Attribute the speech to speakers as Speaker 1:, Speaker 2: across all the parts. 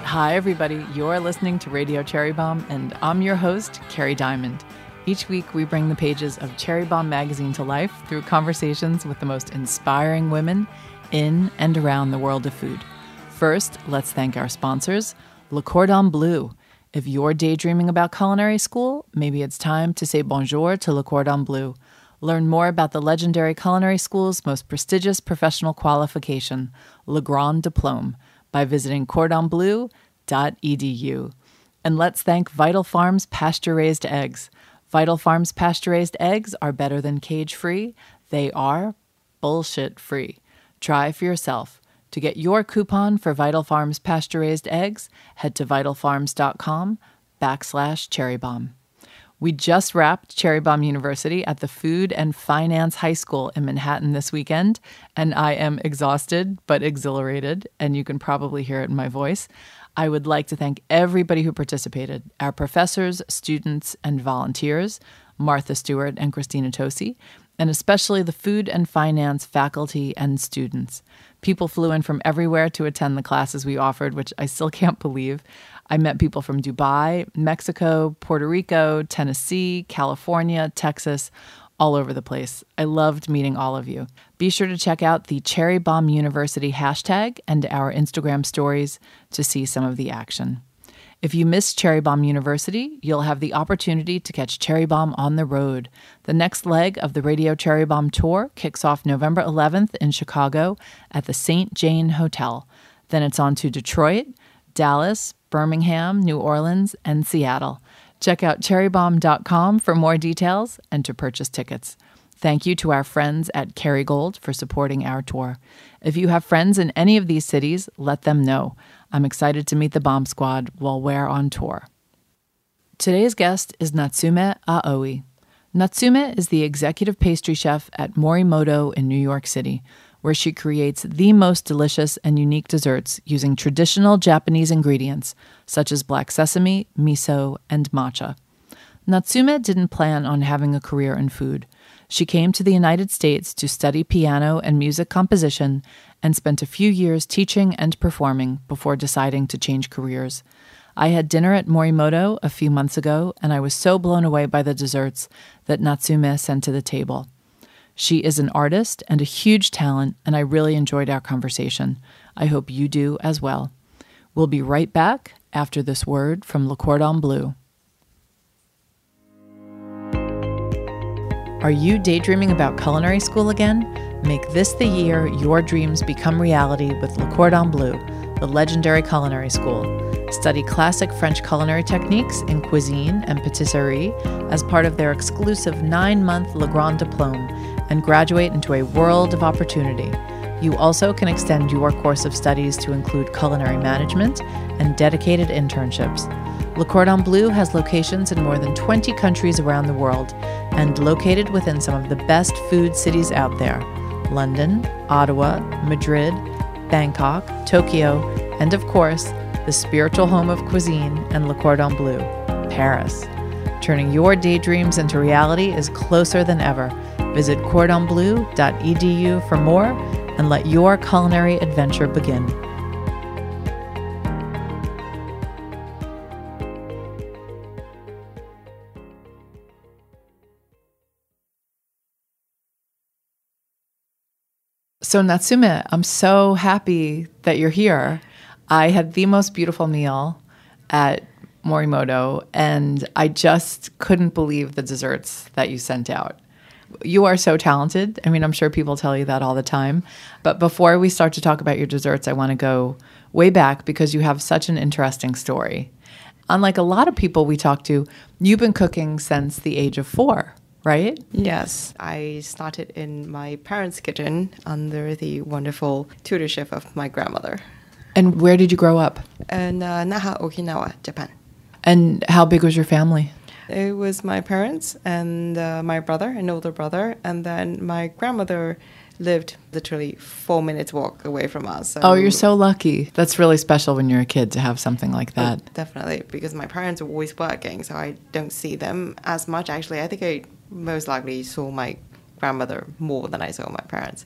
Speaker 1: Hi, everybody. You're listening to Radio Cherry Bombe, and I'm your host, Carrie Diamond. Each week, we bring the pages of Cherry Bombe magazine to life through conversations with the most inspiring women in and around the world of food. First, let's thank our sponsors, Le Cordon Bleu. If you're daydreaming about culinary school, maybe it's time to say bonjour to Le Cordon Bleu. Learn more about the legendary culinary school's most prestigious professional qualification, Le Grand Diplôme, by visiting cordonbleu.edu. And let's thank Vital Farms pasture-raised eggs. Vital Farms pasture-raised eggs are better than cage-free. They are bullshit-free. Try for yourself. To get your coupon for Vital Farms pasture-raised eggs, head to vitalfarms.com/cherrybomb. We just wrapped Cherry Bombe University at the Food and Finance High School in Manhattan this weekend, and I am exhausted but exhilarated, and you can probably hear it in my voice. I would like to thank everybody who participated, our professors, students, and volunteers, Martha Stewart and Christina Tosi, and especially the Food and Finance faculty and students. People flew in from everywhere to attend the classes we offered, which I still can't believe. I met people from Dubai, Mexico, Puerto Rico, Tennessee, California, Texas, all over the place. I loved meeting all of you. Be sure to check out the Cherry Bombe University hashtag and our Instagram stories to see some of the action. If you missed Cherry Bombe University, you'll have the opportunity to catch Cherry Bombe on the road. The next leg of the Radio Cherry Bombe tour kicks off November 11th in Chicago at the St. Jane Hotel. Then it's on to Detroit, Dallas, Birmingham, New Orleans, and Seattle. Check out cherrybombe.com for more details and to purchase tickets. Thank you to our friends at Kerrygold for supporting our tour. If you have friends in any of these cities, let them know. I'm excited to meet the Bombe Squad while we're on tour. Today's guest is Natsume Aoi. Natsume is the executive pastry chef at Morimoto in New York City, where she creates the most delicious and unique desserts using traditional Japanese ingredients, such as black sesame, miso, and matcha. Natsume didn't plan on having a career in food. She came to the United States to study piano and music composition and spent a few years teaching and performing before deciding to change careers. I had dinner at Morimoto a few months ago, and I was so blown away by the desserts that Natsume sent to the table. She is an artist and a huge talent, and I really enjoyed our conversation. I hope you do as well. We'll be right back after this word from Le Cordon Bleu. Are you daydreaming about culinary school again? Make this the year your dreams become reality with Le Cordon Bleu, the legendary culinary school. Study classic French culinary techniques in cuisine and patisserie as part of their exclusive 9-month Le Grand Diplôme and graduate into a world of opportunity. You also can extend your course of studies to include culinary management and dedicated internships. Le Cordon Bleu has locations in more than 20 countries around the world and located within some of the best food cities out there: London, Ottawa, Madrid, Bangkok, Tokyo, and of course, the spiritual home of cuisine and Le Cordon Bleu, Paris. Turning your daydreams into reality is closer than ever. Visit cordonbleu.edu for more and let your culinary adventure begin. So Natsume, I'm so happy that you're here. I had the most beautiful meal at Morimoto, and I just couldn't believe the desserts that you sent out. You are so talented. I mean, I'm sure people tell you that all the time. But before we start to talk about your desserts, I want to go way back because you have such an interesting story. Unlike a lot of people we talk to, you've been cooking since the age of 4, right?
Speaker 2: Yes, I started in my parents' kitchen under the wonderful tutorship of my grandmother.
Speaker 1: And where did you grow up?
Speaker 2: In Naha, Okinawa, Japan.
Speaker 1: And how big was your family?
Speaker 2: It was my parents and my brother, an older brother, and then my grandmother lived literally 4 minutes walk away from us. So,
Speaker 1: oh, you're so lucky. That's really special when you're a kid to have something like that.
Speaker 2: Oh, definitely, because my parents were always working, so I don't see them as much. Actually, I think I most likely saw my grandmother more than I saw my parents.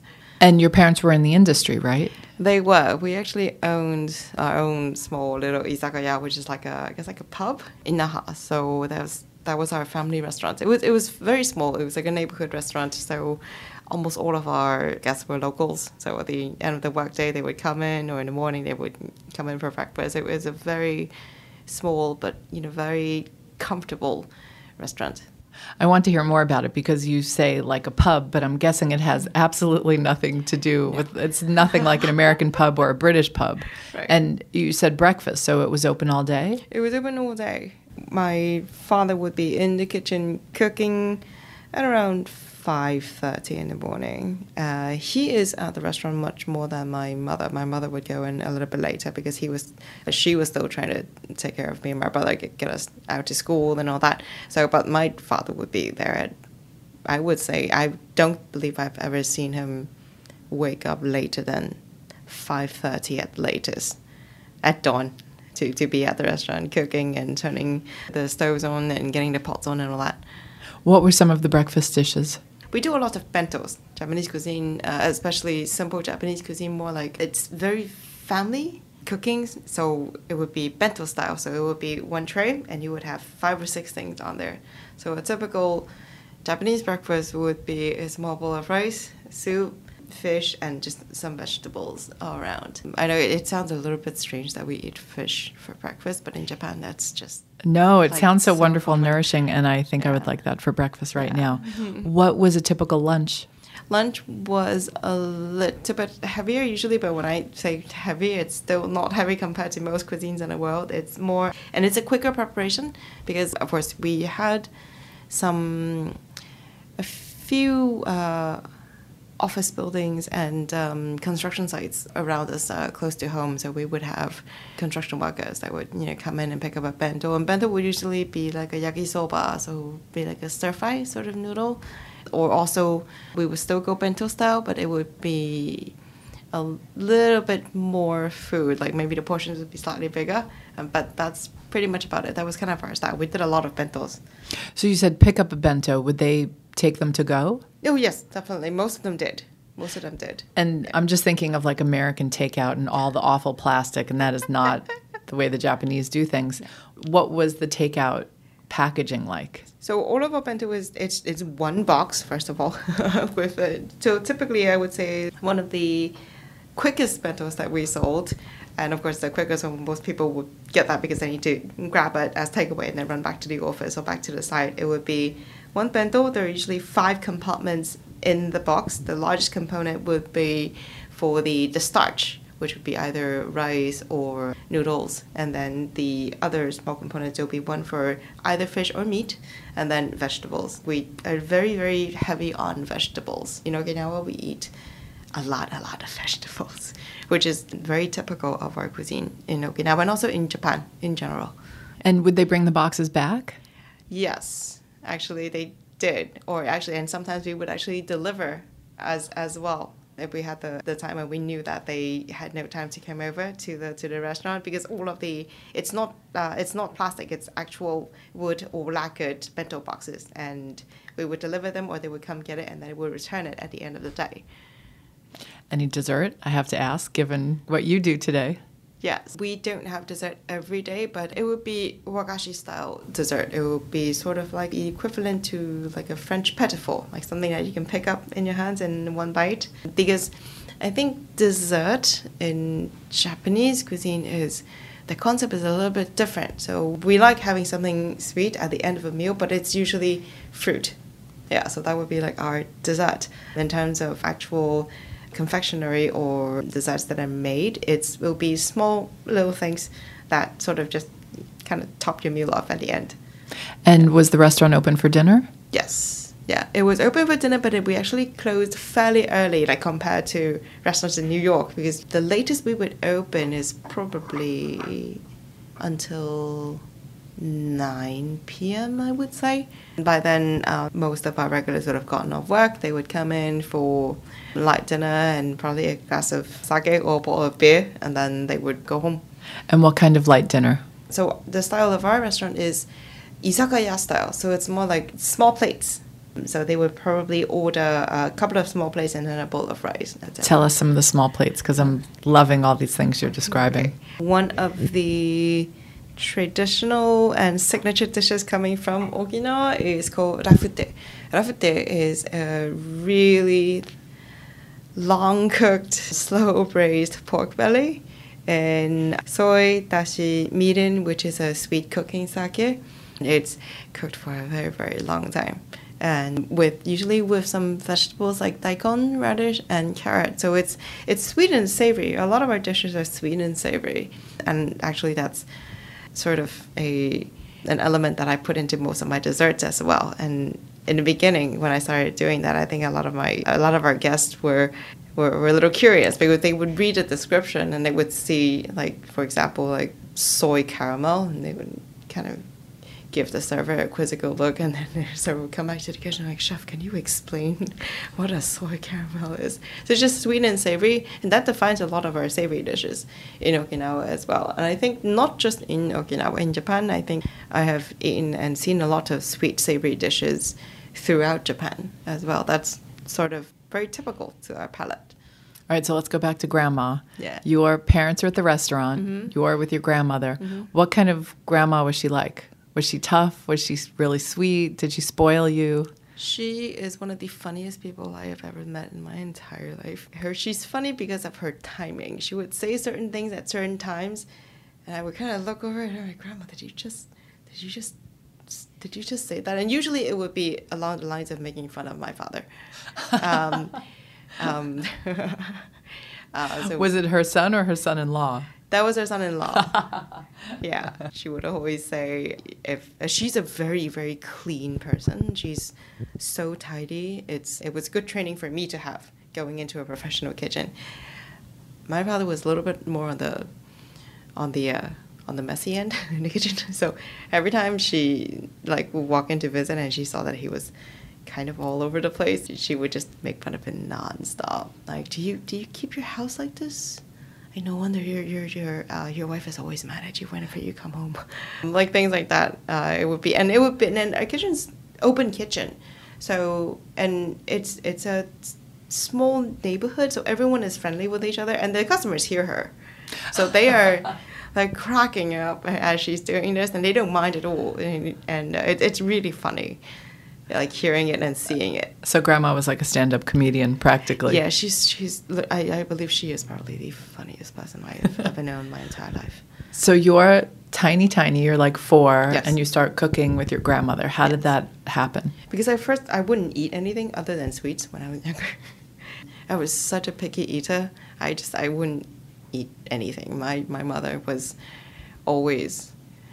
Speaker 1: And your parents were in the industry, right?
Speaker 2: They were. We actually owned our own small little izakaya, which is like a, I guess like a pub in Naha. So that was our family restaurant. It was very small. It was like a neighborhood restaurant. So almost all of our guests were locals. So at the end of the workday, they would come in, or in the morning they would come in for breakfast. It was a very small but very comfortable restaurant.
Speaker 1: I want to hear more about it because you say like a pub, but I'm guessing it has absolutely nothing to do with, it's nothing like an American pub or a British pub.
Speaker 2: Right.
Speaker 1: And you said breakfast, so it was open all day?
Speaker 2: It was open all day. My father would be in the kitchen cooking at around 5:30 in the morning. He is at the restaurant much more than my mother. My mother would go in a little bit later because she was still trying to take care of me and my brother, get us out to school and all that. So, but my father would be there at, I would say, I don't believe I've ever seen him wake up later than 5:30 at the latest, at dawn, to be at the restaurant cooking and turning the stoves on and getting the pots on and all that.
Speaker 1: What were some of the breakfast dishes?
Speaker 2: We do a lot of bentos, Japanese cuisine, especially simple Japanese cuisine, more like it's very family cooking. So it would be bento style. So it would be one tray and you would have 5 or 6 things on there. So a typical Japanese breakfast would be a small bowl of rice, soup, fish, and just some vegetables all around. I know it sounds a little bit strange that we eat fish for breakfast, but in Japan that's just...
Speaker 1: No, it
Speaker 2: like,
Speaker 1: sounds so
Speaker 2: so
Speaker 1: wonderful,
Speaker 2: common.
Speaker 1: nourishing, and I think I would like that for breakfast right now. What was a typical lunch?
Speaker 2: Lunch was a little bit heavier usually, but when I say heavy, it's still not heavy compared to most cuisines in the world. It's more, and it's a quicker preparation because, of course, we had a few office buildings and construction sites around us close to home. So we would have construction workers that would come in and pick up a bento. And bento would usually be like a yakisoba, so it would be like a stir-fry sort of noodle. Or also we would still go bento style, but it would be a little bit more food. Like maybe the portions would be slightly bigger. But that's pretty much about it. That was kind of our style. We did a lot of bentos.
Speaker 1: So you said pick up a bento. Would they take them to go?
Speaker 2: Oh, yes, definitely. Most of them did.
Speaker 1: And I'm just thinking of like American takeout and all the awful plastic, and that is not the way the Japanese do things. What was the takeout packaging like?
Speaker 2: So all of our bento it's one box, first of all. So typically I would say one of the quickest bentos that we sold. And of course, the quickest one, most people would get that because they need to grab it as takeaway and then run back to the office or back to the site. It would be one bento. There are usually 5 compartments in the box. The largest component would be for the starch, which would be either rice or noodles. And then the other small components will be one for either fish or meat, and then vegetables. We are very, very heavy on vegetables. In Okinawa, we eat a lot of vegetables, which is very typical of our cuisine in Okinawa and also in Japan in general.
Speaker 1: And would they bring the boxes back?
Speaker 2: Yes, actually they did. And sometimes we would actually deliver as well if we had the time and we knew that they had no time to come over to the restaurant, because all of it's not plastic, it's actual wood or lacquered bento boxes, and we would deliver them or they would come get it and then we would return it at the end of the day.
Speaker 1: Any dessert, I have to ask, given what you do today?
Speaker 2: Yes, we don't have dessert every day, but it would be wagashi style dessert. It would be sort of like equivalent to like a French petit four, like something that you can pick up in your hands in one bite. Because I think dessert in Japanese cuisine the concept is a little bit different. So we like having something sweet at the end of a meal, but it's usually fruit. Yeah, so that would be like our dessert. In terms of actual confectionery or desserts that are made, it will be small little things that sort of just kind of top your meal off at the end.
Speaker 1: And was the restaurant open for dinner?
Speaker 2: Yes. Yeah, it was open for dinner, but we actually closed fairly early, like compared to restaurants in New York, because the latest we would open is probably until 9 p.m., I would say. By then, most of our regulars would have gotten off work. They would come in for light dinner and probably a glass of sake or a bottle of beer, and then they would go home.
Speaker 1: And what kind of light dinner?
Speaker 2: So the style of our restaurant is izakaya style. So it's more like small plates. So they would probably order a couple of small plates and then a bowl of rice. That's it.
Speaker 1: Tell us some of the small plates, because I'm loving all these things you're describing.
Speaker 2: Okay. One of the traditional and signature dishes coming from Okinawa is called rafute. Rafute is a really long-cooked, slow-braised pork belly and soy dashi mirin, which is a sweet cooking sake. It's cooked for a very, very long time, and usually with some vegetables like daikon, radish, and carrot. So it's sweet and savory. A lot of our dishes are sweet and savory, and actually that's sort of an element that I put into most of my desserts as well. And in the beginning, when I started doing that, I think a lot of our guests were a little curious, because they would read the description and they would see, like, for example, like soy caramel, and they would kind of give the server a quizzical look, and then the server would come back to the kitchen like, "Chef, can you explain what a soy caramel is?" So it's just sweet and savory, and that defines a lot of our savory dishes in Okinawa as well. And I think not just in Okinawa, in Japan, I think I have eaten and seen a lot of sweet savory dishes throughout Japan as well. That's sort of very typical to our palate.
Speaker 1: All right, so let's go back to grandma.
Speaker 2: Yeah.
Speaker 1: Your parents are at the restaurant.
Speaker 2: Mm-hmm.
Speaker 1: You're with your grandmother.
Speaker 2: Mm-hmm.
Speaker 1: What kind of grandma was she like? Was she tough? Was she really sweet? Did she spoil you?
Speaker 2: She is one of the funniest people I have ever met in my entire life. She's funny because of her timing. She would say certain things at certain times, and I would kind of look over at her and Grandma, did you just say that? And usually it would be along the lines of making fun of my father. So
Speaker 1: Was it her son or her son-in-law?
Speaker 2: that was her son-in-law. Yeah, she would always say, if she's a very, very clean person. She's so tidy. It was good training for me to have going into a professional kitchen. My father was a little bit more on the messy end in the kitchen. So every time she would walk in to visit and she saw that he was kind of all over the place, she would just make fun of him nonstop. Like, do you keep your house like this? I no wonder your wife is always mad at you whenever you come home. Like things like that. It would be, and our kitchen's open kitchen, so, and it's a small neighborhood, so everyone is friendly with each other, and the customers hear her, so they are like cracking up as she's doing this, and they don't mind at all, and it's really funny, like hearing it and seeing it.
Speaker 1: So grandma was like a stand-up comedian, practically.
Speaker 2: Yeah, I believe she is probably the funniest person I have ever known in my entire life.
Speaker 1: So you're tiny, you're like 4,
Speaker 2: Yes.
Speaker 1: and you start cooking with your grandmother. How did that happen?
Speaker 2: Because at first I wouldn't eat anything other than sweets when I was younger. I was such a picky eater. I wouldn't eat anything. My mother was always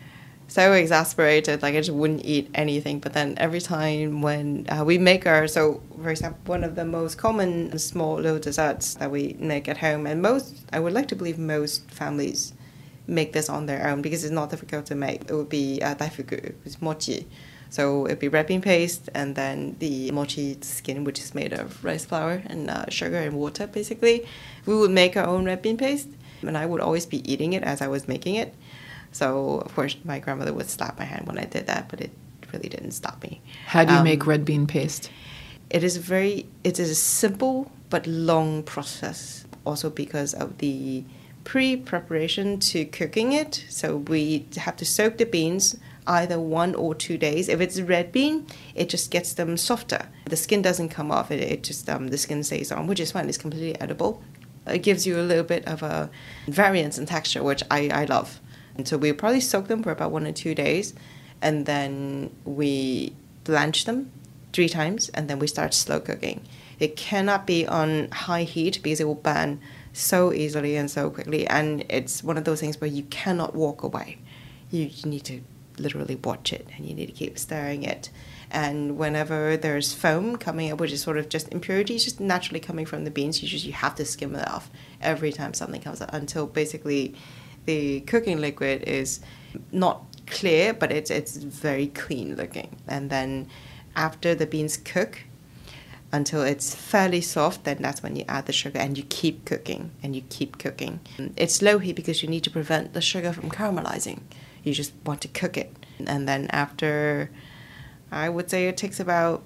Speaker 2: so exasperated, like I just wouldn't eat anything. But then every time when we make so for example, one of the most common small little desserts that we make at home, and I would like to believe most families make this on their own because it's not difficult to make. It would be daifuku, it's mochi. So it'd be red bean paste and then the mochi skin, which is made of rice flour and sugar and water, basically. We would make our own red bean paste, and I would always be eating it as I was making it. So, of course, my grandmother would slap my hand when I did that, but it really didn't stop me.
Speaker 1: How do you make red bean paste?
Speaker 2: It is a simple but long process, also because of the pre-preparation to cooking it. So we have to soak the beans either 1 or 2 days. If it's red bean, it just gets them softer. The skin doesn't come off. It just the skin stays on, which is fine. It's completely edible. It gives you a little bit of a variance in texture, which I love. And so we probably soak them for about 1 or 2 days, and then we blanch them 3 times, and then we start slow cooking. It cannot be on high heat because it will burn so easily and so quickly, and it's one of those things where you cannot walk away. You need to literally watch it, and you need to keep stirring it. And whenever there's foam coming up, which is sort of just impurities just naturally coming from the beans, you have to skim it off every time something comes up until basically the cooking liquid is not clear, but it's very clean looking. And then after the beans cook until it's fairly soft, then that's when you add the sugar, and you keep cooking and you keep cooking. It's low heat because you need to prevent the sugar from caramelizing. You just want to cook it. And then after, I would say it takes about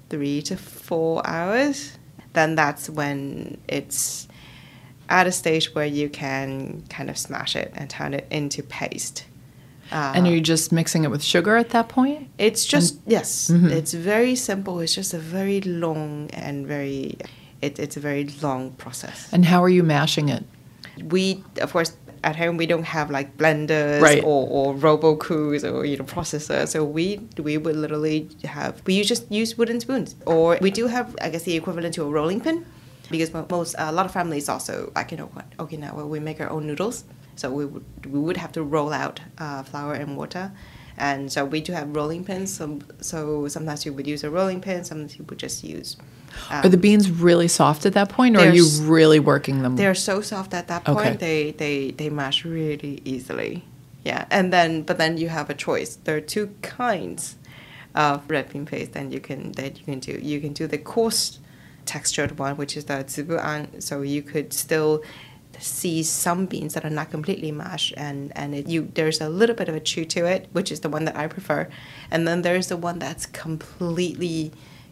Speaker 2: 3 to 4 hours, then that's when it's at a stage where you can kind of smash it and turn it into paste.
Speaker 1: And are you just mixing it with sugar at that point?
Speaker 2: It's just, yes, it's very simple. It's just a very long and it's a very long process.
Speaker 1: And how are you mashing it?
Speaker 2: We, of course, at home, we don't have like blenders
Speaker 1: Right.
Speaker 2: or Robocoos or, processors. So we would literally we just use wooden spoons. Or we do have, I guess, the equivalent to a rolling pin. Because a lot of families also, like, Okinawa, we make our own noodles. So we would have to roll out flour and water. And so we do have rolling pins. So sometimes you would use a rolling pin, sometimes you would just use...
Speaker 1: Are the beans really soft at that point, or are you really working them?
Speaker 2: They're so soft at that point,
Speaker 1: Okay.
Speaker 2: they mash really easily. Yeah, but then you have a choice. There are two kinds of red bean paste that you can do. You can do the coarse textured one, which is the tsubuan. So you could still see some beans that are not completely mashed, and there's a little bit of a chew to it, which is the one that I prefer. And then there's the one that's completely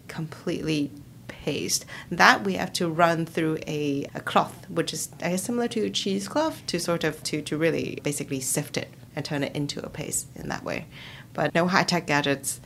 Speaker 2: paste. That we have to run through a cloth, which is, I guess, similar to a cheesecloth, to sort of to really basically sift it and turn it into a paste in that way. But no high-tech gadgets,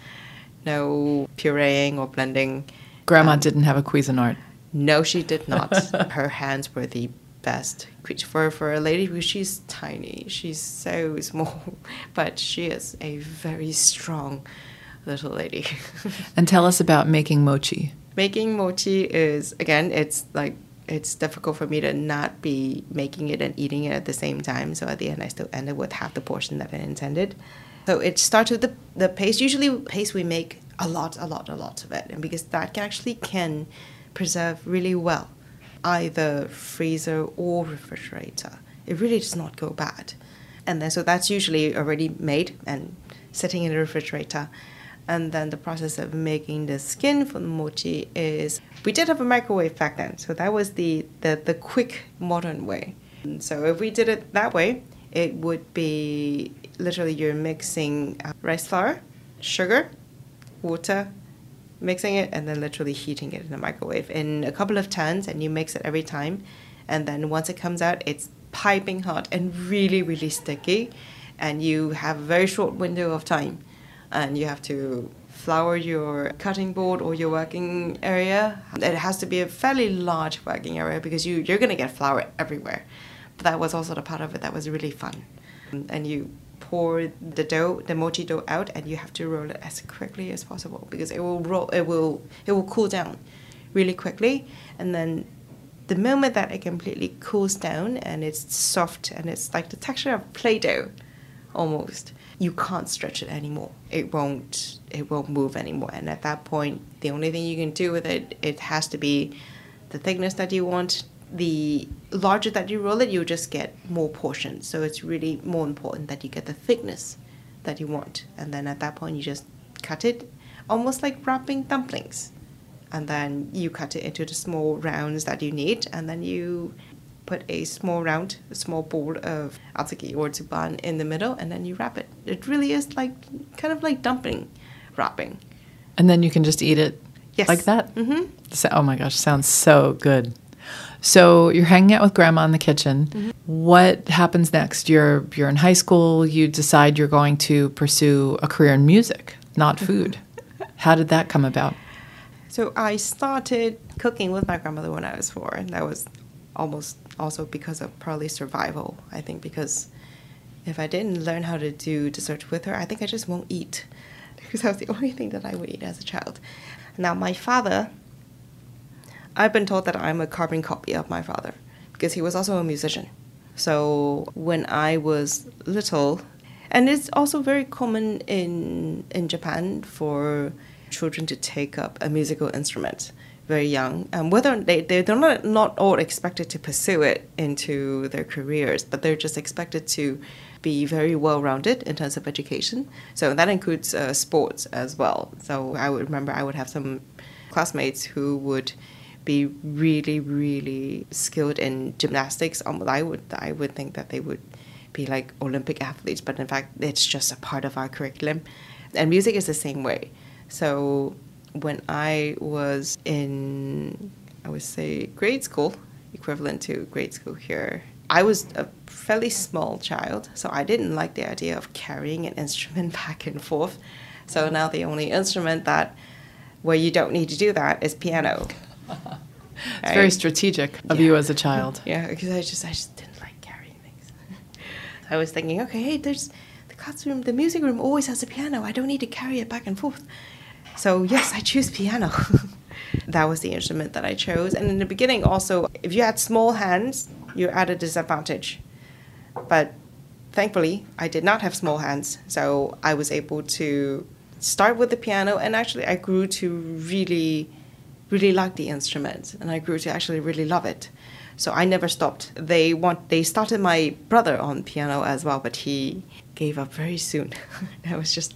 Speaker 2: no pureeing or blending.
Speaker 1: Grandma didn't have a Cuisinart.
Speaker 2: No, she did not. Her hands were the best. For a lady who, she's tiny, she's so small, but she is a very strong little lady.
Speaker 1: And tell us about making mochi.
Speaker 2: Making mochi is, again, it's difficult for me to not be making it and eating it at the same time. So at the end, I still ended with half the portion that I intended. So it starts with the paste. Usually paste, we make a lot of it. And because that can preserve really well, either freezer or refrigerator. It really does not go bad. And then, so that's usually already made and sitting in the refrigerator. And then the process of making the skin for the mochi is, we did have a microwave back then, so that was the quick modern way. And so if we did it that way, it would be literally you're mixing rice flour, sugar, water, mixing it, and then literally heating it in the microwave in a couple of turns, and you mix it every time. And then once it comes out, it's piping hot and really, really sticky, and you have a very short window of time. And you have to flour your cutting board or your working area. It has to be a fairly large working area because you're going to get flour everywhere. But that was also the part of it that was really fun. And you pour the mochi dough out, and you have to roll it as quickly as possible because it will cool down really quickly. And then the moment that it completely cools down and it's soft and it's like the texture of Play-Doh almost, you can't stretch it anymore. It won't move anymore. And at that point, the only thing you can do with it has to be the thickness that you want. The larger that you roll it, you just get more portions. So it's really more important that you get the thickness that you want. And then at that point, you just cut it almost like wrapping dumplings. And then you cut it into the small rounds that you need. And then you put a small ball of atsukki or tsuban in the middle, and then you wrap it. It really is kind of like dumpling wrapping.
Speaker 1: And then you can just eat it like that?
Speaker 2: Mm-hmm.
Speaker 1: So, oh my gosh, sounds so good. So you're hanging out with Grandma in the kitchen. Mm-hmm. What happens next? You're in high school. You decide you're going to pursue a career in music, not food. How did that come about?
Speaker 2: So I started cooking with my grandmother when I was 4, and that was almost also because of probably survival. I think because if I didn't learn how to do dessert with her, I think I just won't eat, because that was the only thing that I would eat as a child. Now my father, I've been told that I'm a carbon copy of my father because he was also a musician. So when I was little, and it's also very common in Japan for children to take up a musical instrument very young. Whether they're not all expected to pursue it into their careers, but they're just expected to be very well-rounded in terms of education. So that includes sports as well. So I would remember I would have some classmates who would be really, really skilled in gymnastics. I would think that they would be like Olympic athletes, but in fact, it's just a part of our curriculum. And music is the same way. So when I was in, I would say, grade school, equivalent to grade school here. I was a fairly small child, so I didn't like the idea of carrying an instrument back and forth. So now the only instrument that where you don't need to do that is piano.
Speaker 1: It's very strategic of you as a child.
Speaker 2: Yeah, because I just didn't like carrying things. I was thinking, okay, hey, there's the classroom, the music room always has a piano. I don't need to carry it back and forth. So yes, I choose piano. That was the instrument that I chose. And in the beginning also, if you had small hands, you're at a disadvantage. But thankfully, I did not have small hands. So I was able to start with the piano, and actually I grew to really like the instrument, and I grew to actually really love it. So I never stopped. They started my brother on piano as well, but he gave up very soon. That was just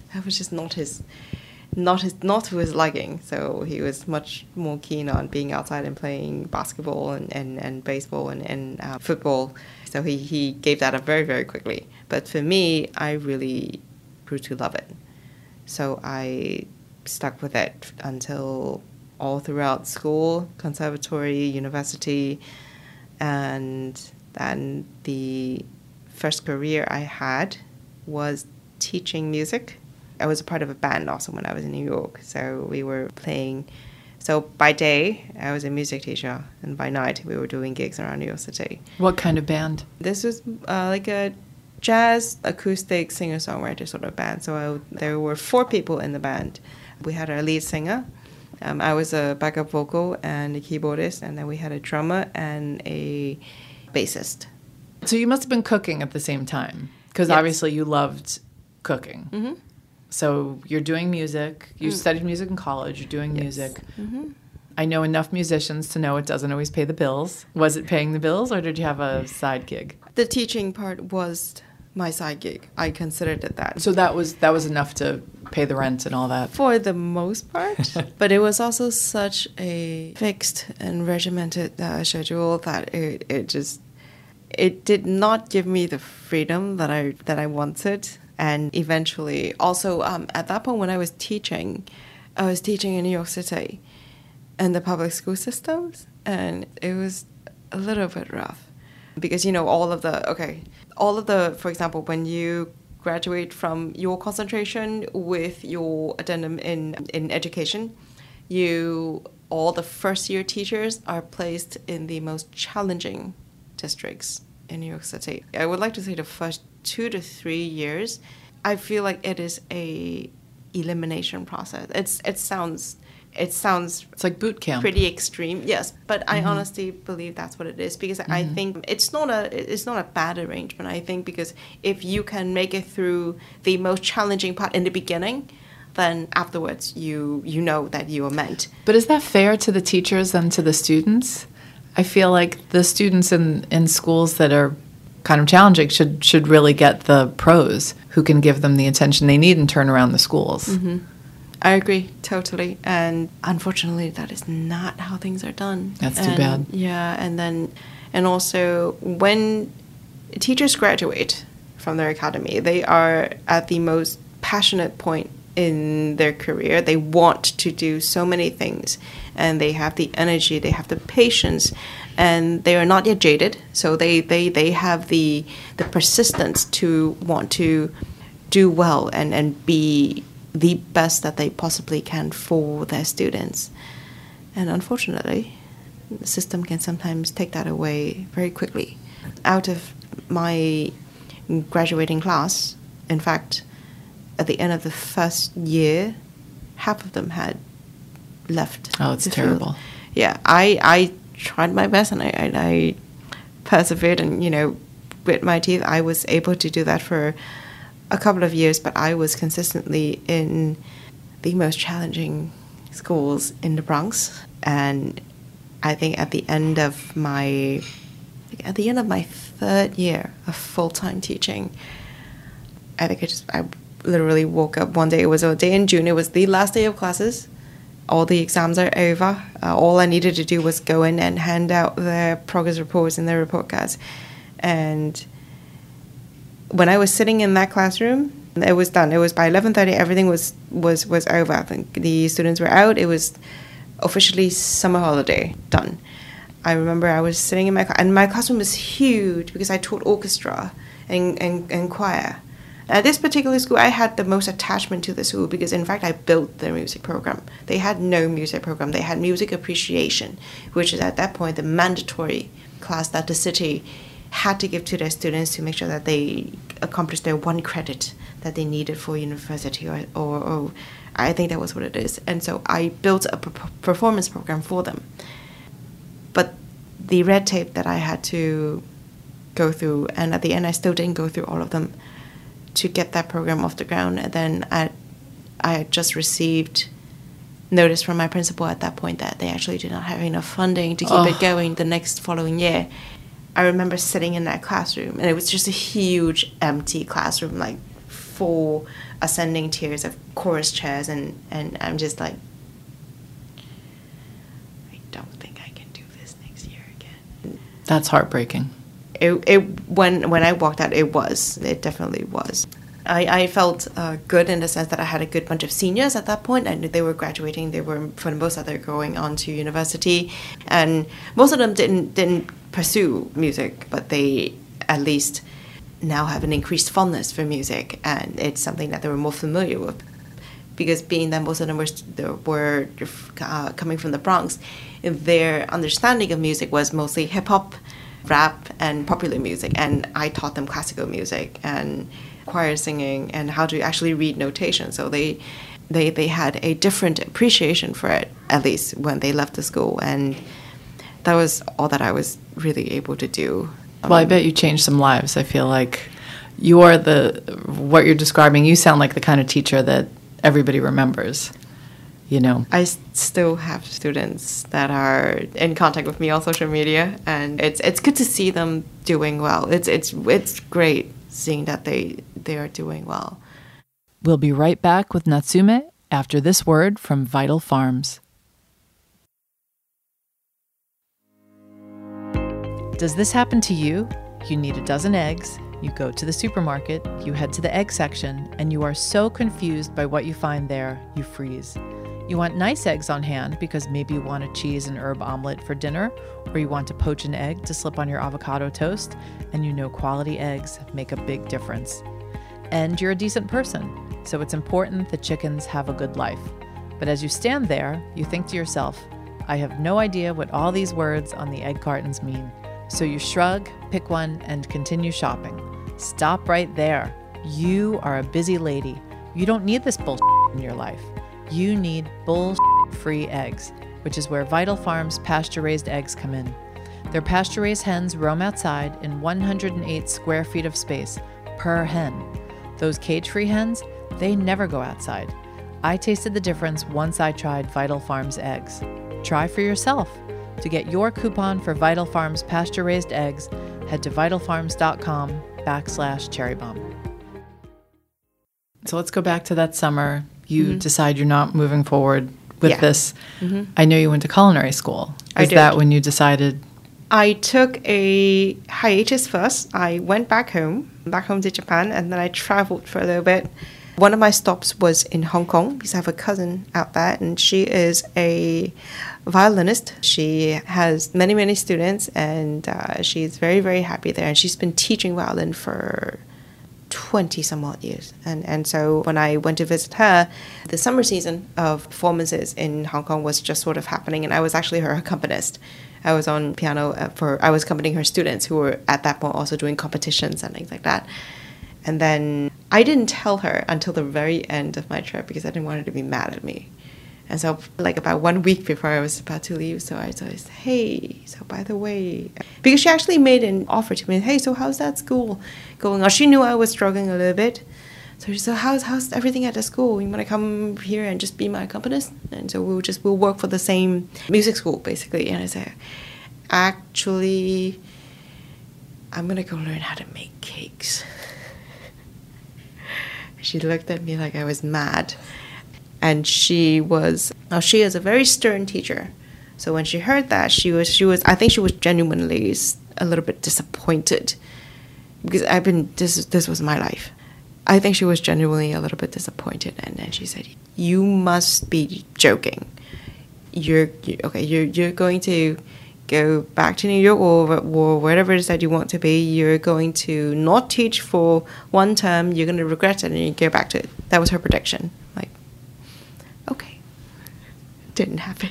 Speaker 2: not to his liking. So he was much more keen on being outside and playing basketball and baseball and football. So he gave that up very, very quickly. But for me, I really grew to love it. So I stuck with it until all throughout school, conservatory, university, and then the first career I had was teaching music. I was a part of a band also when I was in New York, so we were playing. So by day, I was a music teacher, and by night, we were doing gigs around New York City.
Speaker 1: What kind of band?
Speaker 2: This was like a jazz, acoustic, singer-songwriter sort of band. So there were 4 people in the band. We had our lead singer. I was a backup vocal and a keyboardist, and then we had a drummer and a bassist.
Speaker 1: So you must have been cooking at the same time, because
Speaker 2: Yes.
Speaker 1: obviously you loved cooking.
Speaker 2: Mm-hmm.
Speaker 1: So you're doing music. You studied music in college. You're doing music. Mm-hmm. I know enough musicians to know it doesn't always pay the bills. Was it paying the bills, or did you have a side gig?
Speaker 2: The teaching part was my side gig. I considered it that.
Speaker 1: So that was enough to pay the rent and all that?
Speaker 2: For the most part. But it was also such a fixed and regimented schedule that it did not give me the freedom that I wanted. And eventually, also at that point when I was teaching in New York City and the public school systems, and it was a little bit rough because all of the, for example, when you graduate from your concentration with your addendum in education, all the first year teachers are placed in the most challenging districts in New York City. I would like to say the first 2 to 3 years, I feel like it is a elimination process. It sounds
Speaker 1: it's like boot camp.
Speaker 2: Pretty extreme, yes. But I honestly believe that's what it is, because I think it's not a bad arrangement. I think because if you can make it through the most challenging part in the beginning, then afterwards you know that you are meant.
Speaker 1: But is that fair to the teachers and to the students? I feel like the students in schools that are kind of challenging should really get the pros who can give them the attention they need and turn around the schools.
Speaker 2: Mm-hmm. I agree, totally. And unfortunately, that is not how things are done.
Speaker 1: That's too bad.
Speaker 2: Yeah, and also when teachers graduate from their academy, they are at the most passionate point in their career. They want to do so many things, and they have the energy, they have the patience, and they are not yet jaded. So they have the persistence to want to do well and be the best that they possibly can for their students. And unfortunately, the system can sometimes take that away very quickly. Out of my graduating class, in fact, at the end of the first year, half of them had left.
Speaker 1: Oh, it's terrible.
Speaker 2: Yeah, I tried my best, and I persevered, and grit my teeth. I was able to do that for a couple of years, but I was consistently in the most challenging schools in the Bronx. And I think at the end of my 3rd year of full-time teaching, I literally woke up one day. It was a day in June. It was the last day of classes. All the exams are over. All I needed to do was go in and hand out their progress reports and their report cards. And when I was sitting in that classroom, It was done. It was by 11:30. Everything was over. I think the students were out. It was officially summer holiday done. I remember I was sitting in my class, and my classroom was huge because I taught orchestra and choir. At this particular school, I had the most attachment to the school because, in fact, I built their music program. They had no music program. They had music appreciation, which is at that point the mandatory class that the city had to give to their students to make sure that they accomplished their one credit that they needed for university, or I think that was what it is. And so I built a performance program for them. But the red tape that I had to go through, and at the end I still didn't go through all of them to get that program off the ground. And then I had just received notice from my principal at that point that they actually did not have enough funding to keep it going the next following year. I remember sitting in that classroom, and it was just a huge empty classroom, like 4 ascending tiers of chorus chairs, and I'm just like, I don't think I can do this next year again.
Speaker 1: That's heartbreaking.
Speaker 2: When I walked out, it definitely was. I felt good in the sense that I had a good bunch of seniors at that point, and they were graduating. They were, for the most part, they're going on to university, and most of them didn't pursue music, but they at least now have an increased fondness for music, and it's something that they were more familiar with. Because being that most of them were coming from the Bronx, their understanding of music was mostly hip hop, rap, and popular music, and I taught them classical music and choir singing and how to actually read notation. So they had a different appreciation for it, at least when they left the school, and that was all that I was really able to do.
Speaker 1: Well, I bet you changed some lives. I feel like what you're describing, you sound like the kind of teacher that everybody remembers, you know.
Speaker 2: I still have students that are in contact with me on social media, and it's good to see them doing well. It's great seeing that they are doing well.
Speaker 1: We'll be right back with Natsume after this word from Vital Farms. Does this happen to you? You need a dozen eggs, you go to the supermarket, you head to the egg section, and you are so confused by what you find there, you freeze. You want nice eggs on hand because maybe you want a cheese and herb omelet for dinner, or you want to poach an egg to slip on your avocado toast, and you know quality eggs make a big difference. And you're a decent person, so it's important that chickens have a good life. But as you stand there, you think to yourself, I have no idea what all these words on the egg cartons mean. So you shrug, pick one, and continue shopping. Stop right there. You are a busy lady. You don't need this bullshit in your life. You need bullshit-free eggs, which is where Vital Farms pasture-raised eggs come in. Their pasture-raised hens roam outside in 108 square feet of space per hen. Those cage-free hens, they never go outside. I tasted the difference once I tried Vital Farms eggs. Try for yourself. To get your coupon for Vital Farms pasture-raised eggs, head to vitalfarms.com/cherrybomb. So let's go back to that summer. You decide you're not moving forward with this. Mm-hmm. I know you went to culinary school. Is that when you decided?
Speaker 2: I took a hiatus first. I went back home to Japan, and then I traveled for a little bit. One of my stops was in Hong Kong because I have a cousin out there, and she is a violinist. She has many, many students, and she's very, very happy there. And she's been teaching violin for 20-some odd years. And so when I went to visit her, the summer season of performances in Hong Kong was just sort of happening, and I was actually her accompanist. I was on piano I was accompanying her students who were at that point also doing competitions and things like that. And then I didn't tell her until the very end of my trip because I didn't want her to be mad at me. And so like about 1 week before I was about to leave, so I said, hey, so by the way, because she actually made an offer to me, hey, so how's that school going on? She knew I was struggling a little bit. So she said, how's everything at the school? You want to come here and just be my accompanist? And so we'll work for the same music school, basically. And I said, actually, I'm going to go learn how to make cakes. She looked at me like I was mad. And she is a very stern teacher. So when she heard that, I think she was genuinely a little bit disappointed because this was my life. I think she was genuinely a little bit disappointed, and then she said, "You must be joking. You're going to go back to New York or wherever it is that you want to be. You're going to not teach for one term. You're going to regret it, and you go back to it." That was her prediction. Like, okay, didn't happen.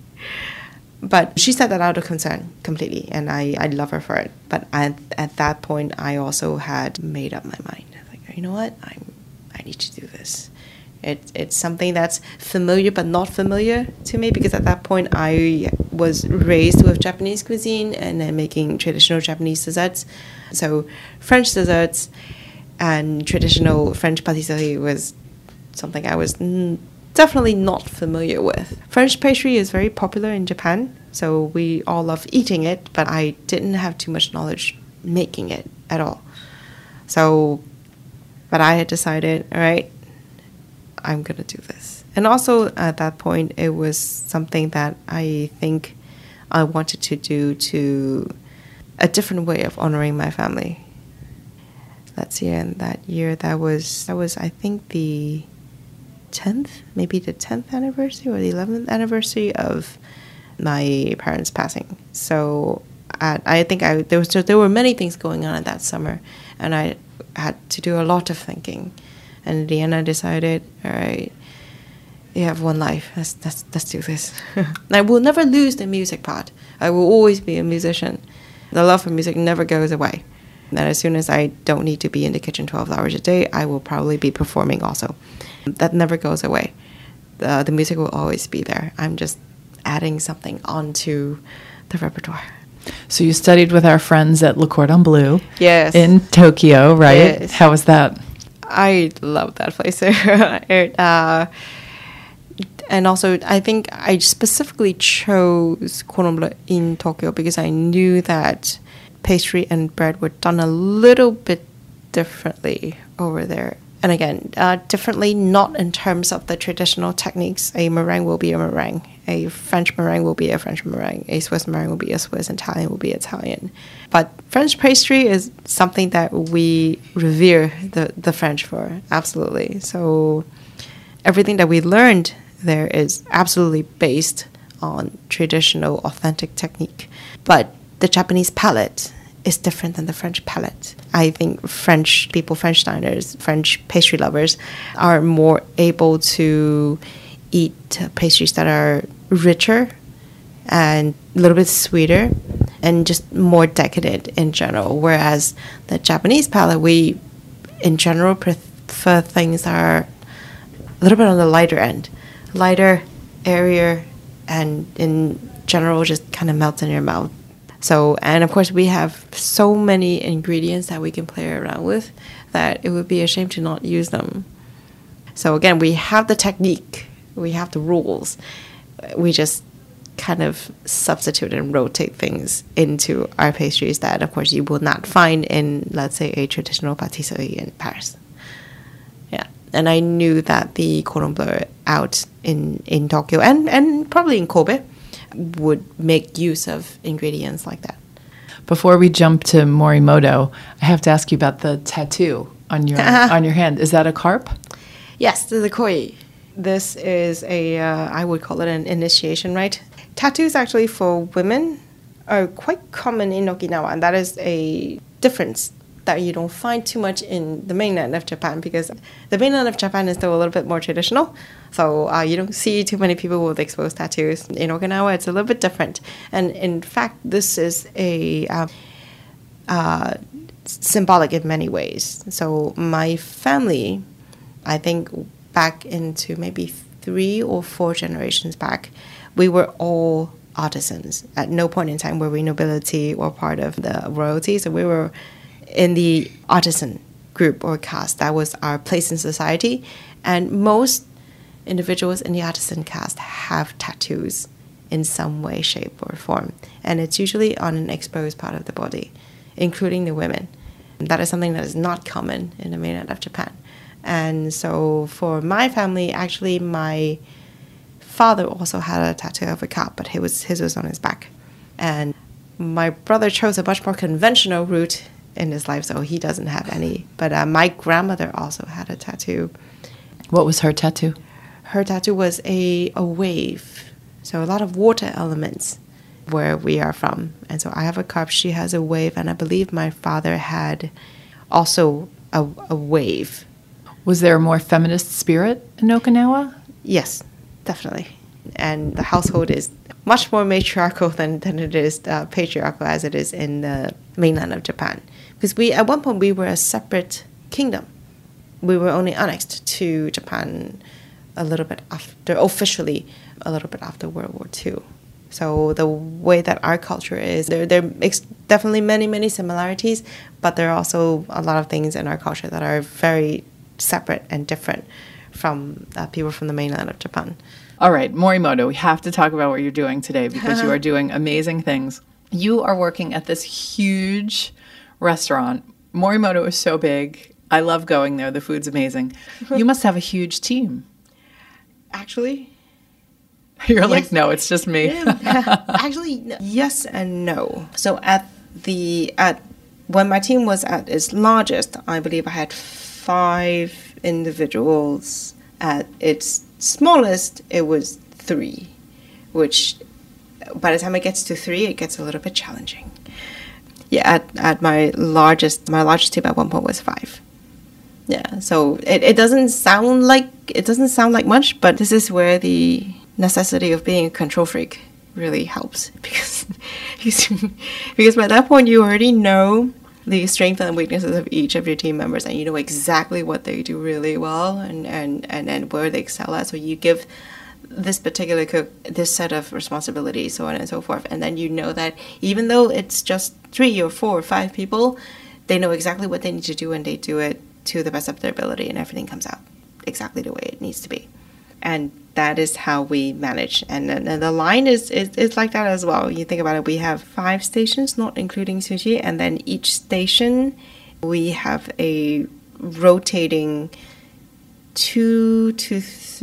Speaker 2: But she said that out of concern completely, and I love her for it. But at that point, I also had made up my mind. Like, you know what? I need to do this. It's something that's familiar but not familiar to me, because at that point I was raised with Japanese cuisine and then making traditional Japanese desserts. So French desserts and traditional French pâtisserie was something I was definitely not familiar with. French pastry is very popular in Japan, so we all love eating it, but I didn't have too much knowledge making it at all. So, but I had decided, all right, I'm going to do this. And also at that point, it was something that I think I wanted to do to a different way of honoring my family. Let's see, and that year, that was I think the 10th, maybe the 10th anniversary or the 11th anniversary of my parents passing. So I think there were many things going on at that summer, and I had to do a lot of thinking. And in the end, I decided, all right, you have one life. Let's do this. I will never lose the music part. I will always be a musician. The love for music never goes away. And as soon as I don't need to be in the kitchen 12 hours a day, I will probably be performing also. That never goes away. The music will always be there. I'm just adding something onto the repertoire. So
Speaker 1: you studied with our friends at Le Cordon Bleu.
Speaker 2: Yes.
Speaker 1: In Tokyo, right?
Speaker 2: Yes.
Speaker 1: How was that?
Speaker 2: I love that place. And also, I think I specifically chose Cordon Bleu in Tokyo because I knew that pastry and bread were done a little bit differently over there. And again, differently not in terms of the traditional techniques. A meringue will be a meringue. A French meringue will be a French meringue. A Swiss meringue will be a Swiss. Italian will be Italian. But French pastry is something that we revere the French for, absolutely. So everything that we learned there is absolutely based on traditional, authentic technique. But the Japanese palate is different than the French palate. I think French people, French diners, French pastry lovers are more able to eat pastries that are richer and a little bit sweeter and just more decadent in general. Whereas the Japanese palate, we in general prefer things that are a little bit on the lighter end. Lighter, airier, and in general just kind of melts in your mouth. So, and of course we have so many ingredients that we can play around with that it would be a shame to not use them. So again, we have the technique, we have the rules. We just kind of substitute and rotate things into our pastries that, of course, you will not find in, let's say, a traditional pâtisserie in Paris. Yeah, and I knew that the Cordon Bleu out in Tokyo and probably in Kobe would make use of ingredients like that.
Speaker 1: Before we jump to Morimoto, I have to ask you about the tattoo on your on your hand. Is that a carp?
Speaker 2: Yes, this is a koi. This is I would call it an initiation rite. Tattoos actually for women are quite common in Okinawa, and that is a difference that you don't find too much in the mainland of Japan, because the mainland of Japan is still a little bit more traditional. So you don't see too many people with exposed tattoos. In Okinawa, it's a little bit different. And in fact, this is a symbolic in many ways. So my family, I think back into maybe 3 or 4 generations back, we were all artisans. At no point in time were we nobility or part of the royalty. So we were in the artisan group or caste. That was our place in society. And most individuals in the artisan caste have tattoos in some way, shape, or form. And it's usually on an exposed part of the body, including the women. That is something that is not common in the mainland of Japan. And so for my family, actually my father also had a tattoo of a cat, but his was on his back. And my brother chose a much more conventional route in his life, so he doesn't have any. But my grandmother also had a tattoo.
Speaker 1: What was her tattoo?
Speaker 2: Her tattoo was a wave, so a lot of water elements where we are from. And so I have a cup, she has a wave, and I believe my father had also a wave.
Speaker 1: Was there a more feminist spirit in Okinawa?
Speaker 2: Yes, definitely. And the household is much more matriarchal than it is patriarchal as it is in the mainland of Japan. Because at one point we were a separate kingdom. We were only annexed to Japan officially a little bit after World War II. So the way that our culture is, there are definitely many, many similarities, but there are also a lot of things in our culture that are very separate and different from people from the mainland of Japan.
Speaker 1: All right, Morimoto, we have to talk about what you're doing today because you are doing amazing things. You are working at this huge restaurant. Morimoto is so big. I love going there. The food's amazing. You must have a huge team.
Speaker 2: Actually,
Speaker 1: you're yes. Like, no, it's just me.
Speaker 2: Actually, yes and no. So when my team was at its largest, I believe I had 5 individuals. At its smallest, it was 3, which by the time it gets to 3, it gets a little bit challenging. Yeah, at my largest team at one point was 5. Yeah, so it doesn't sound like much, but this is where the necessity of being a control freak really helps because by that point you already know the strengths and weaknesses of each of your team members, and you know exactly what they do really well and where they excel at. So you give this particular cook this set of responsibilities, so on and so forth, and then you know that even though it's just 3 or 4 or 5 people, they know exactly what they need to do, and they do it to the best of their ability, and everything comes out exactly the way it needs to be. And that is how we manage. And the line is like that as well. You think about it, we have 5 stations, not including sushi, and then each station we have a rotating 2 to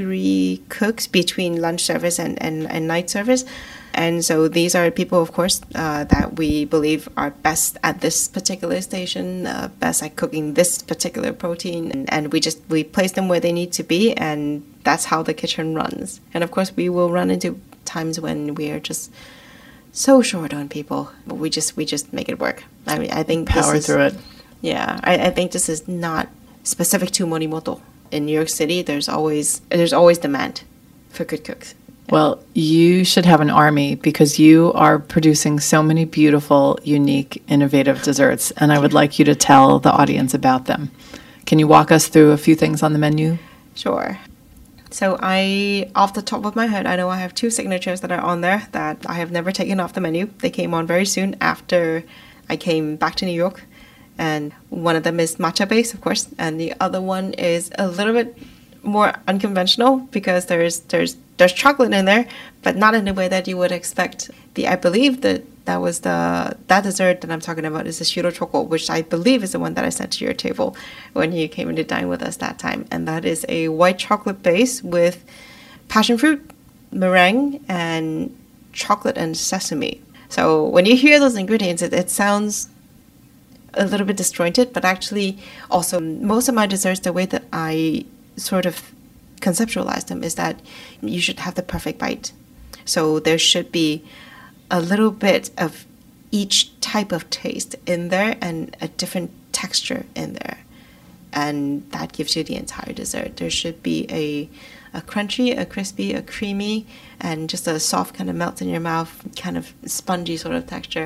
Speaker 2: 3 cooks between lunch service and night service. And so these are people, of course, that we believe are best at this particular station, best at cooking this particular protein. And we place them where they need to be, and that's how the kitchen runs. And of course, we will run into times when we are just so short on people, but we just make it work. I mean, I think
Speaker 1: power through it.
Speaker 2: Yeah, I think this is not specific to Morimoto. In New York City, there's always demand for good cooks.
Speaker 1: Well, you should have an army because you are producing so many beautiful, unique, innovative desserts, and I would like you to tell the audience about them. Can you walk us through a few things on the menu?
Speaker 2: Sure. So off the top of my head, I know I have 2 signatures that are on there that I have never taken off the menu. They came on very soon after I came back to New York, and one of them is matcha base, of course, and the other one is a little bit more unconventional because there's chocolate in there, but not in the way that you would expect. I believe that dessert that I'm talking about is the shiro choco, which I believe is the one that I sent to your table when you came in to dine with us that time, and that is a white chocolate base with passion fruit, meringue, and chocolate and sesame. So when you hear those ingredients, it sounds a little bit disjointed, but actually also most of my desserts, the way that I sort of conceptualize them is that you should have the perfect bite. So there should be a little bit of each type of taste in there and a different texture in there. And that gives you the entire dessert. There should be a crunchy, a crispy, a creamy, and just a soft kind of melt in your mouth, kind of spongy sort of texture.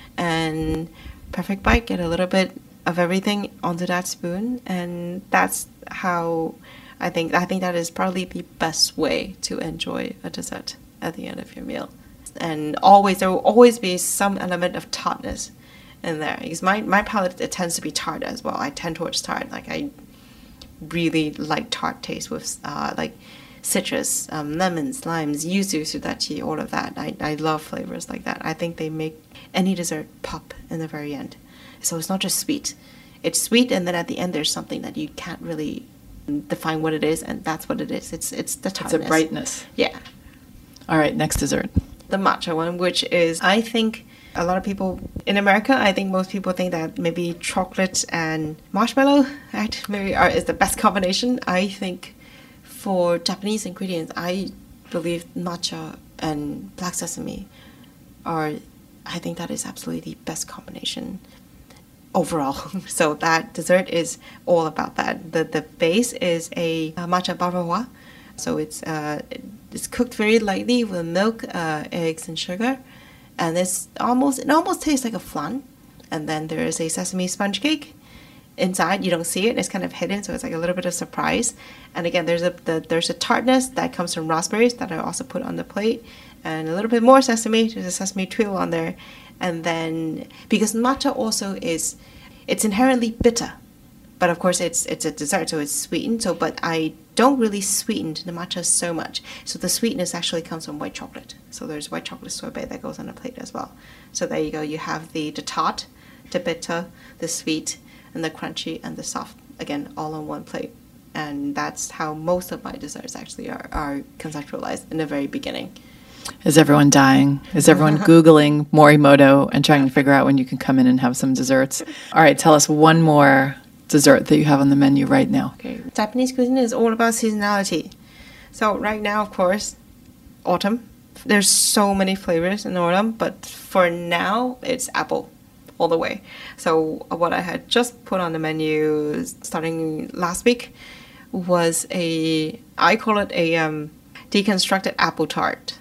Speaker 2: And perfect bite, get a little bit of everything onto that spoon. And that's how I think that is probably the best way to enjoy a dessert at the end of your meal. And there will always be some element of tartness in there. Because my palate, it tends to be tart as well. I tend towards tart. Like, I really like tart taste with like citrus, lemons, limes, yuzu, sudachi, all of that. I love flavors like that. I think they make any dessert pop in the very end. So it's not just sweet. It's sweet, and then at the end there's something that you can't really define what it is, and that's what it is. It's the tartness.
Speaker 1: It's a brightness.
Speaker 2: Yeah.
Speaker 1: All right, next dessert.
Speaker 2: The matcha one, which is, I think, A lot of people in America, I think most people think that maybe chocolate and marshmallow, right, maybe is the best combination. I think for Japanese ingredients, I believe matcha and black sesame I think that is absolutely the best combination overall. So that dessert is all about that. The base is a matcha bavarois. So it's cooked very lightly with milk, eggs, and sugar. And it almost tastes like a flan. And then there is a sesame sponge cake inside. You don't see it; it's kind of hidden, so it's like a little bit of surprise. And again, there's a tartness that comes from raspberries that I also put on the plate, and a little bit more sesame. There's a sesame twill on there, and then because matcha also it's inherently bitter, but of course it's a dessert, so it's sweetened. So, but I don't really sweeten the matcha so much. So the sweetness actually comes from white chocolate. So there's white chocolate sorbet that goes on the plate as well. So there you go. You have the tart, the bitter, the sweet, and the crunchy and the soft, again, all on one plate. And that's how most of my desserts actually are conceptualized in the very beginning.
Speaker 1: Is everyone dying? Is everyone Googling Morimoto and trying to figure out when you can come in and have some desserts? All right, tell us one more dessert that you have on the menu right now.
Speaker 2: Okay. Japanese cuisine is all about seasonality. So right now, of course, autumn. There's so many flavors in autumn, but for now, it's apple all the way. So what I had just put on the menu starting last week was I call it a deconstructed apple tart.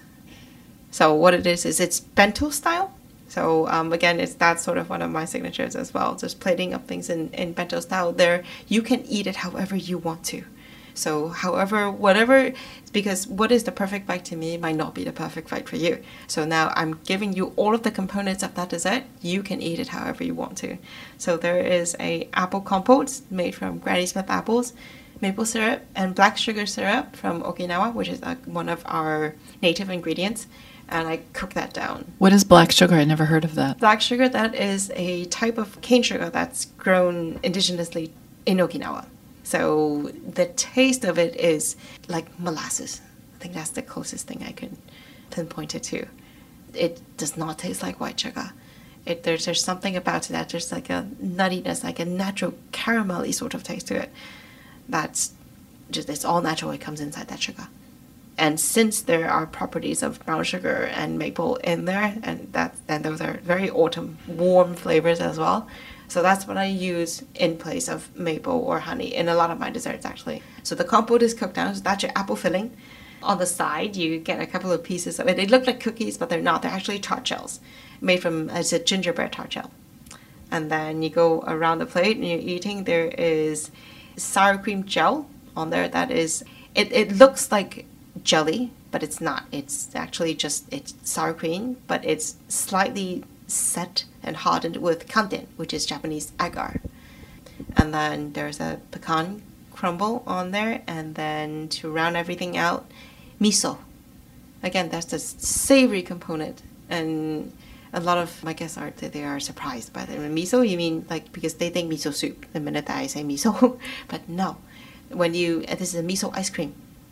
Speaker 2: So what it is it's bento style. So again, that's sort of one of my signatures as well. Just plating up things in bento style. There, you can eat it however you want to. So whatever, because what is the perfect bite to me might not be the perfect bite for you. So now I'm giving you all of the components of that dessert. You can eat it however you want to. So there is a apple compote made from Granny Smith apples, maple syrup, and black sugar syrup from Okinawa, which is one of our native ingredients. And I cook that down.
Speaker 1: What is black sugar? I never heard of that.
Speaker 2: Black sugar, that is a type of cane sugar that's grown indigenously in Okinawa. So the taste of it is like molasses. I think that's the closest thing I could pinpoint it to. It does not taste like white sugar. There's something about it that there's like a nuttiness, like a natural caramelly sort of taste to it. That's just, it's all natural. It comes inside that sugar. And since there are properties of brown sugar and maple in there, and those are very autumn warm flavors as well. So that's what I use in place of maple or honey in a lot of my desserts actually. So the compote is cooked down, so that's your apple filling. On the side, you get a couple of pieces of it. They look like cookies, but they're not. They're actually tart shells made from, it's a gingerbread tart shell. And then you go around the plate and you're eating. There is sour cream gel on there. That is, it looks like jelly, but it's not. It's actually it's sour cream, but it's slightly set and hardened with kanten, which is Japanese agar. And then there's a pecan crumble on there, and then to round everything out, miso. Again, that's the savory component, and a lot of my guests they are surprised by that. Miso, you mean like, because they think miso soup the minute that I say miso, but no. This is a miso ice cream,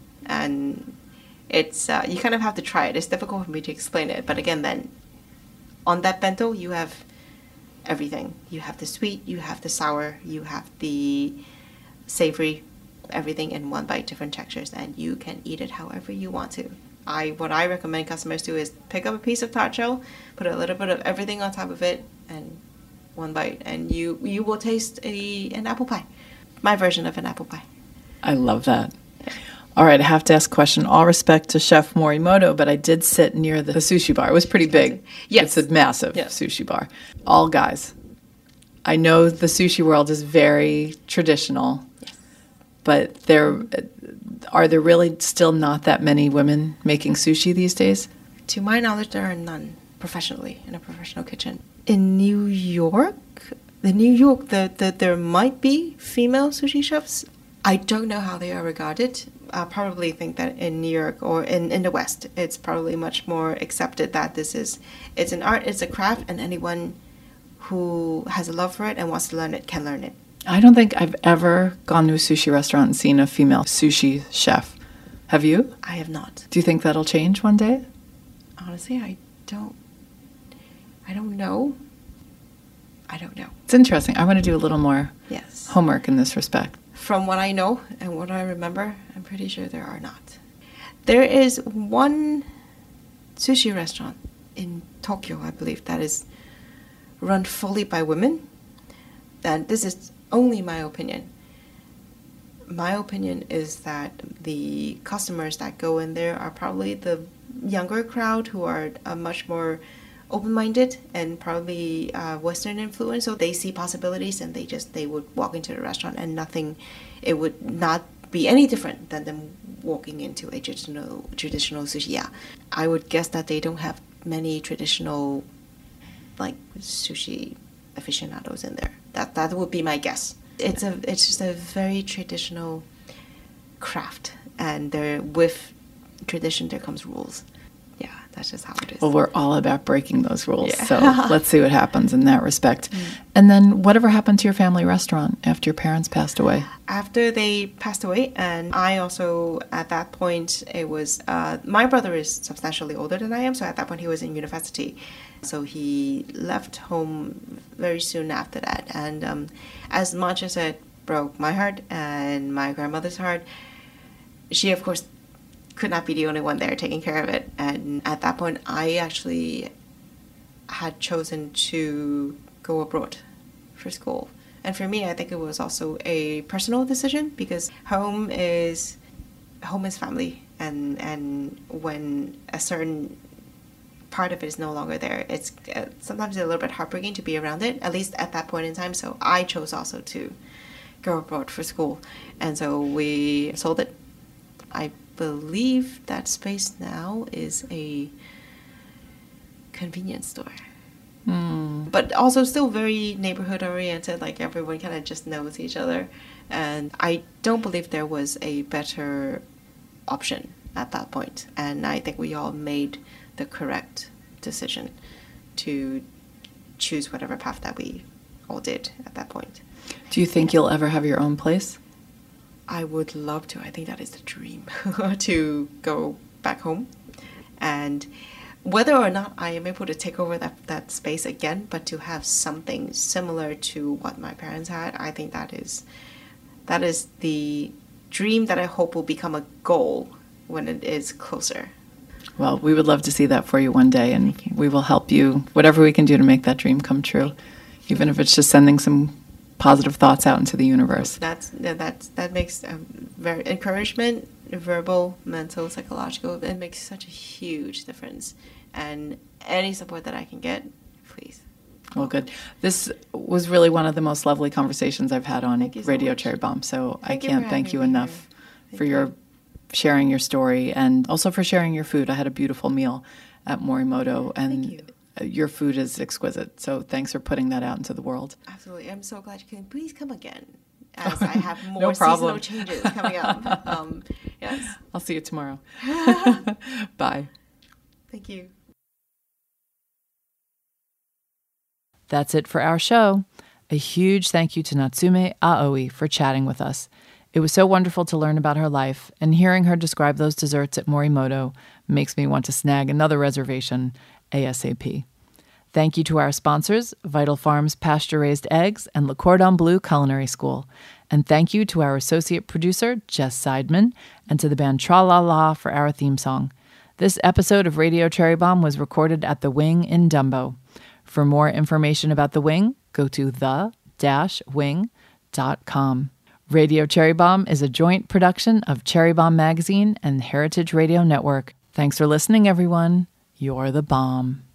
Speaker 2: and it's you kind of have to try it. It's difficult for me to explain it, but again, then on that bento you have everything. You have the sweet, you have the sour, you have the savory, everything in one bite, different textures, and you can eat it however you want to. What I recommend customers do is pick up a piece of tart shell, put a little bit of everything on top of it, and one bite, and you will taste an apple pie. My version of an apple pie.
Speaker 1: I love that. All right, I have to ask a question. All respect to Chef Morimoto, but I did sit near the sushi bar. It was pretty big.
Speaker 2: Yes.
Speaker 1: It's a massive sushi bar. All guys. I know the sushi world is very traditional, yes, but are there really still not that many women making sushi these days?
Speaker 2: To my knowledge, there are none professionally in a professional kitchen. In New York, there might be female sushi chefs. I don't know how they are regarded. I probably think that in New York or in the West, it's probably much more accepted that it's an art, it's a craft, and anyone who has a love for it and wants to learn it can learn it.
Speaker 1: I don't think I've ever gone to a sushi restaurant and seen a female sushi chef. Have you?
Speaker 2: I have not.
Speaker 1: Do you think that'll change one day?
Speaker 2: Honestly, I don't. I don't know. I don't know.
Speaker 1: It's interesting. I want to do a little more
Speaker 2: Yes.
Speaker 1: homework in this respect.
Speaker 2: From what I know and what I remember, I'm pretty sure there are not. There is one sushi restaurant in Tokyo, I believe, that is run fully by women. And this is only my opinion. My opinion is that the customers that go in there are probably the younger crowd who are much more open-minded and probably Western influence, so they see possibilities and they would walk into the restaurant and it would not be any different than them walking into a traditional sushi. Yeah, I would guess that they don't have many traditional like sushi aficionados in there. That would be my guess. It's just a very traditional craft, and with tradition there comes rules. Yeah, that's just how it is.
Speaker 1: Well, we're all about breaking those rules,
Speaker 2: Yeah.
Speaker 1: so let's see what happens in that respect. And then whatever happened to your family restaurant after your parents passed away?
Speaker 2: After they passed away, and I also, at that point, it was, my brother is substantially older than I am, so at that point he was in university. So he left home very soon after that. And as much as it broke my heart and my grandmother's heart, she, of course, could not be the only one there taking care of it. And at that point, I actually had chosen to go abroad for school. And for me, I think it was also a personal decision, because home is family, and when a certain part of it is no longer there, it's sometimes a little bit heartbreaking to be around it, at least at that point in time. So I chose also to go abroad for school, and so we sold it. I believe that space now is a convenience store. But also still very neighborhood oriented, like everyone kind of just knows each other. And I don't believe there was a better option at that point. And I think we all made the correct decision to choose whatever path that we all did at that point.
Speaker 1: Do you think you'll ever have your own place?
Speaker 2: I would love to. I think that is the dream, to go back home. And whether or not I am able to take over that space again, but to have something similar to what my parents had, I think that is the dream that I hope will become a goal when it is closer.
Speaker 1: Well, we would love to see that for you one day, and we will help you, whatever we can do to make that dream come true, even if it's just sending some positive thoughts out into the universe.
Speaker 2: That makes very encouragement, verbal, mental, psychological. It makes such a huge difference, and any support that I can get, please.
Speaker 1: Well, good. This was really one of the most lovely conversations I've had on
Speaker 2: Thank you so
Speaker 1: Radio
Speaker 2: much.
Speaker 1: Cherry Bomb. So I
Speaker 2: Thank you
Speaker 1: can't
Speaker 2: for
Speaker 1: thank
Speaker 2: having
Speaker 1: you
Speaker 2: me
Speaker 1: enough
Speaker 2: here.
Speaker 1: for
Speaker 2: Thank
Speaker 1: your
Speaker 2: you.
Speaker 1: sharing your story, and also for sharing your food. I had a beautiful meal at Morimoto, and
Speaker 2: Thank
Speaker 1: your food is exquisite. So thanks for putting that out into the world.
Speaker 2: Absolutely. I'm so glad you can. Please come again, as I have more
Speaker 1: No problem.
Speaker 2: seasonal changes coming up. Yes.
Speaker 1: I'll see you tomorrow. Bye.
Speaker 2: Thank you.
Speaker 1: That's it for our show. A huge thank you to Natsume Aoi for chatting with us. It was so wonderful to learn about her life, and hearing her describe those desserts at Morimoto makes me want to snag another reservation ASAP. Thank you to our sponsors, Vital Farms Pasture-Raised Eggs and Le Cordon Bleu Culinary School. And thank you to our associate producer, Jess Seidman, and to the band Tra-La-La for our theme song. This episode of Radio Cherry Bomb was recorded at The Wing in Dumbo. For more information about The Wing, go to the-wing.com. Radio Cherry Bomb is a joint production of Cherry Bomb Magazine and Heritage Radio Network. Thanks for listening, everyone. You're the bomb.